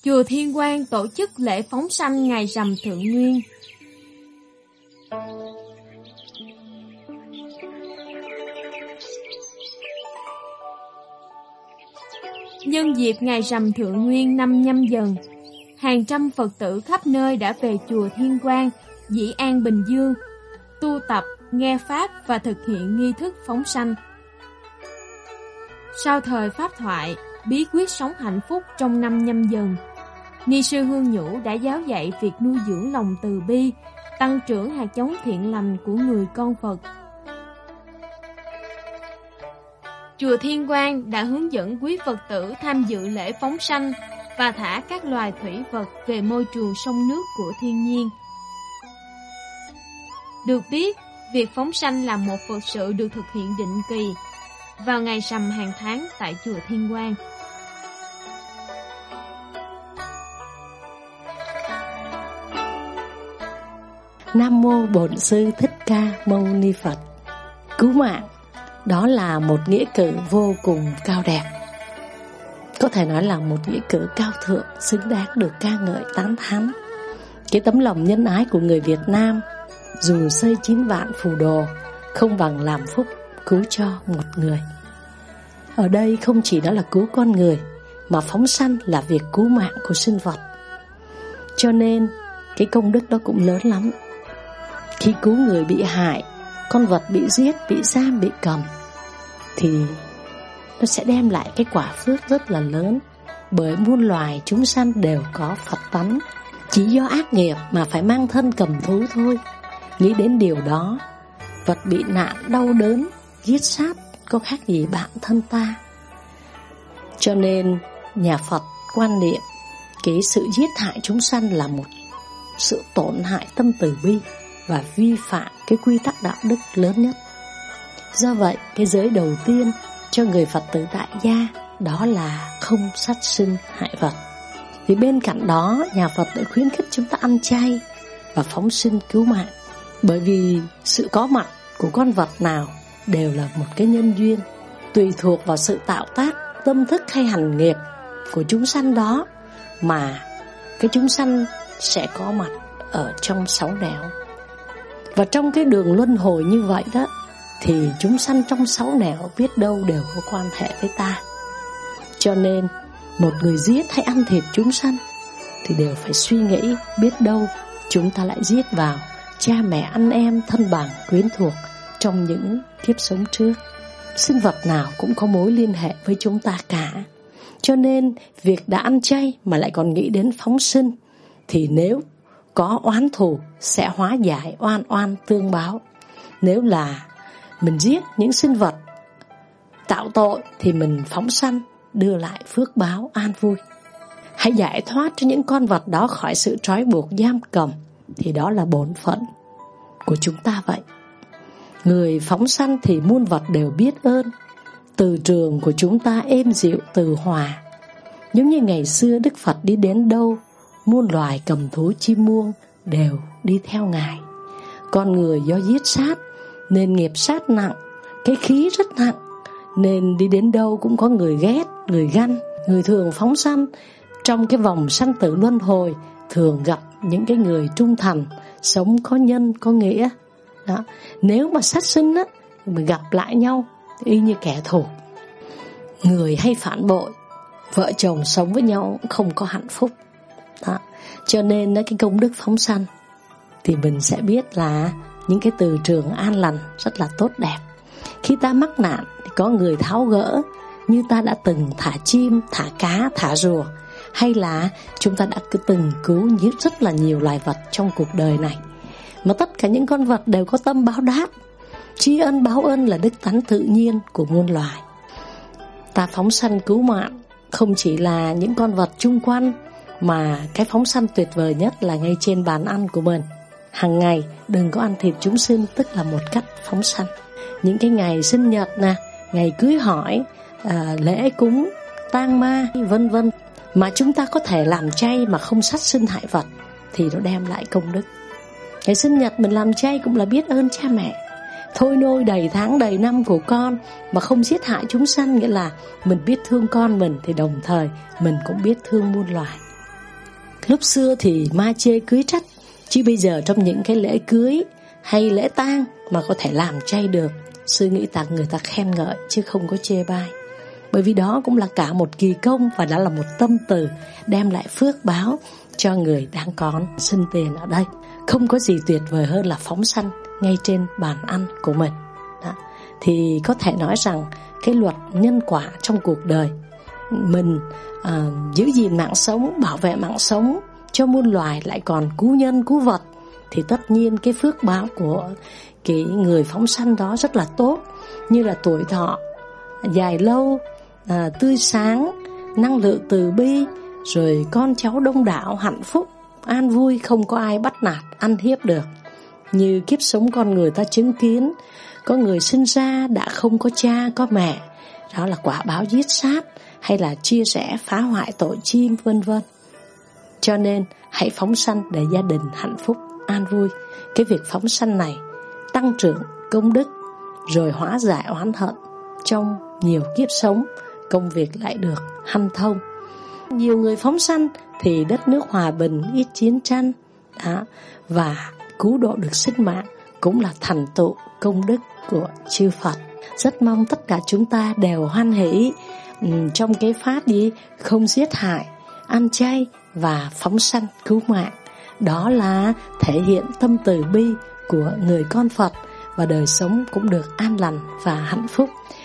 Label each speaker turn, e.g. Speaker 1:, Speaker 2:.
Speaker 1: Chùa Thiên Quang tổ chức lễ phóng sanh ngày rằm Thượng Nguyên. Nhân dịp ngày rằm Thượng Nguyên năm Nhâm Dần, hàng trăm Phật tử khắp nơi đã về chùa Thiên Quang, Dĩ An, Bình Dương, tu tập, nghe Pháp và thực hiện nghi thức phóng sanh. Sau thời Pháp thoại, bí quyết sống hạnh phúc trong năm Nhâm Dần, Ni sư Hương Nhũ đã giáo dạy việc nuôi dưỡng lòng từ bi, tăng trưởng hạt giống thiện lành của người con Phật. Chùa Thiên Quang đã hướng dẫn quý Phật tử tham dự lễ phóng sanh và thả các loài thủy vật về môi trường sông nước của thiên nhiên. Được biết, việc phóng sanh là một Phật sự được thực hiện định kỳ vào ngày rằm hàng tháng tại chùa Thiên Quang.
Speaker 2: Nam mô Bổn Sư Thích Ca Mâu Ni Phật. Cứu mạng, đó là một nghĩa cử vô cùng cao đẹp. Có thể nói là một nghĩa cử cao thượng, xứng đáng được ca ngợi tán thán. Cái tấm lòng nhân ái của người Việt Nam, dù xây 9 vạn phù đồ, không bằng làm phúc cứu cho một người. Ở đây không chỉ đó là cứu con người, mà phóng sanh là việc cứu mạng của sinh vật. Cho nên cái công đức đó cũng lớn lắm. Khi cứu người bị hại, con vật bị giết, bị giam, bị cầm, thì nó sẽ đem lại cái quả phước rất là lớn. Bởi muôn loài chúng sanh đều có Phật tánh, chỉ do ác nghiệp mà phải mang thân cầm thú thôi. Nghĩ đến điều đó, vật bị nạn đau đớn, giết sát có khác gì bạn thân ta. Cho nên nhà Phật quan niệm cái sự giết hại chúng sanh là một sự tổn hại tâm từ bi và vi phạm cái quy tắc đạo đức lớn nhất. Do vậy, cái giới đầu tiên cho người Phật tử tại gia đó là không sát sinh hại vật. Thì bên cạnh đó, nhà Phật đã khuyến khích chúng ta ăn chay và phóng sinh cứu mạng. Bởi vì sự có mặt của con vật nào đều là một cái nhân duyên, tùy thuộc vào sự tạo tác, tâm thức hay hành nghiệp của chúng sanh đó mà cái chúng sanh sẽ có mặt ở trong 6 nẻo. Và trong cái đường luân hồi như vậy đó, thì chúng sanh trong 6 nẻo biết đâu đều có quan hệ với ta. Cho nên một người giết hay ăn thịt chúng sanh thì đều phải suy nghĩ, biết đâu chúng ta lại giết vào cha mẹ, anh em, thân bằng, quyến thuộc trong những kiếp sống trước. Sinh vật nào cũng có mối liên hệ với chúng ta cả. Cho nên việc đã ăn chay mà lại còn nghĩ đến phóng sinh, thì nếu có oán thù sẽ hóa giải, oan oan tương báo. Nếu là mình giết những sinh vật tạo tội thì mình phóng sanh, đưa lại phước báo an vui. Hãy giải thoát cho những con vật đó khỏi sự trói buộc giam cầm, thì đó là bổn phận của chúng ta vậy. Người phóng sanh thì muôn vật đều biết ơn. Từ trường của chúng ta êm dịu từ hòa. Giống như ngày xưa Đức Phật đi đến đâu, muôn loài cầm thú chim muông đều đi theo Ngài. Con người do giết sát nên nghiệp sát nặng, cái khí rất nặng, nên đi đến đâu cũng có người ghét, người ganh. Người thường phóng sanh trong cái vòng sanh tử luân hồi thường gặp những cái người trung thành, sống có nhân có nghĩa đó. Nếu mà sát sinh á, mà gặp lại nhau y như kẻ thù. Người hay phản bội, vợ chồng sống với nhau cũng không có hạnh phúc đó. Cho nên cái công đức phóng sanh thì mình sẽ biết là những cái từ trường an lành rất là tốt đẹp. Khi ta mắc nạn thì có người tháo gỡ, như ta đã từng thả chim, thả cá, thả rùa, hay là chúng ta đã từng cứu rất là nhiều loài vật trong cuộc đời này. Mà tất cả những con vật đều có tâm báo đáp. Tri ân báo ân là đức tánh tự nhiên của muôn loài. Ta phóng sanh cứu mạng không chỉ là những con vật chung quanh, mà cái phóng sanh tuyệt vời nhất là ngay trên bàn ăn của mình. Hàng ngày đừng có ăn thịt chúng sinh, tức là một cách phóng sanh. Những cái ngày sinh nhật nè, ngày cưới hỏi, lễ cúng, tang ma, vân vân, mà chúng ta có thể làm chay mà không sát sinh hại vật thì nó đem lại công đức. Ngày sinh nhật mình làm chay cũng là biết ơn cha mẹ. Thôi nôi đầy tháng đầy năm của con mà không giết hại chúng sanh, nghĩa là mình biết thương con mình, thì đồng thời mình cũng biết thương muôn loài. Lúc xưa thì ma chê cưới trách, chứ bây giờ trong những cái lễ cưới hay lễ tang mà có thể làm chay được, sư nghĩ rằng người ta khen ngợi chứ không có chê bai. Bởi vì đó cũng là cả một kỳ công và đã là một tâm từ đem lại phước báo cho người đang còn sinh tiền ở đây. Không có gì tuyệt vời hơn là phóng sanh ngay trên bàn ăn của mình. Đó. Thì có thể nói rằng cái luật nhân quả trong cuộc đời mình giữ gìn mạng sống, bảo vệ mạng sống cho muôn loài, lại còn cứu nhân cứu vật, thì tất nhiên cái phước báo của cái người phóng sanh đó rất là tốt, như là tuổi thọ dài lâu, tươi sáng, năng lượng từ bi, rồi con cháu đông đảo, hạnh phúc, an vui, không có ai bắt nạt, ăn hiếp được. Như kiếp sống con người ta chứng kiến, có người sinh ra đã không có cha có mẹ, đó là quả báo giết sát hay là chia rẽ phá hoại tội chim vân vân. Cho nên hãy phóng sanh để gia đình hạnh phúc an vui. Cái việc phóng sanh này tăng trưởng công đức, rồi hóa giải oán hận trong nhiều kiếp sống, công việc lại được hanh thông. Nhiều người phóng sanh thì đất nước hòa bình, ít chiến tranh đó, và cứu độ được sinh mạng cũng là thành tựu công đức của chư Phật. Rất mong tất cả chúng ta đều hoan hỷ trong cái pháp không giết hại, ăn chay và phóng sanh cứu mạng. Đó là thể hiện tâm từ bi của người con Phật, và đời sống cũng được an lành và hạnh phúc.